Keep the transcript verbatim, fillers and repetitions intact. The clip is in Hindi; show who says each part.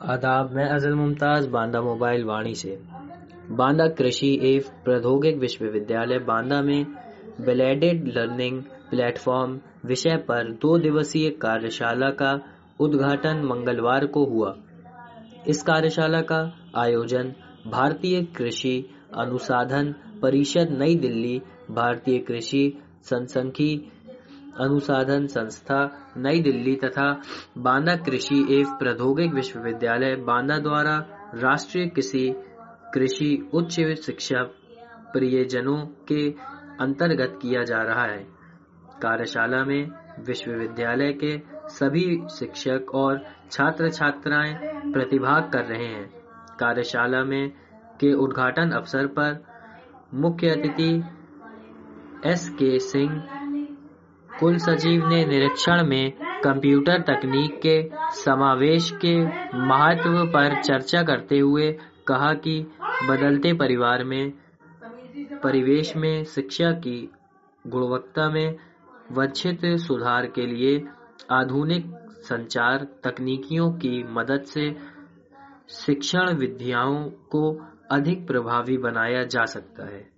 Speaker 1: आदाब, मैं अज़ल मुमताज़ बांदा मोबाइल वाणी से। बांदा कृषि एवं प्रौद्योगिक विश्वविद्यालय बांदा में ब्लेंडेड लर्निंग प्लेटफॉर्म विषय पर दो दिवसीय कार्यशाला का उद्घाटन मंगलवार को हुआ। इस कार्यशाला का आयोजन भारतीय कृषि अनुसंधान परिषद नई दिल्ली, भारतीय कृषि सांख्यिकी अनुसंधान संस्था नई दिल्ली तथा बांदा कृषि एवं प्रौद्योगिक विश्वविद्यालय बांदा द्वारा राष्ट्रीय कृषि कृषि उच्च शिक्षा परियोजनाओं के अंतर्गत किया जा रहा है। कार्यशाला में विश्वविद्यालय के सभी शिक्षक और छात्र छात्राएं प्रतिभाग कर रहे हैं। कार्यशाला में के उद्घाटन अवसर पर मुख्य अतिथि एस के सिंह कुल सचिव ने निरीक्षण में कंप्यूटर तकनीक के समावेश के महत्व पर चर्चा करते हुए कहा कि बदलते परिवार में परिवेश में शिक्षा की गुणवत्ता में वांछित सुधार के लिए आधुनिक संचार तकनीकों की मदद से शिक्षण विधियों को अधिक प्रभावी बनाया जा सकता है।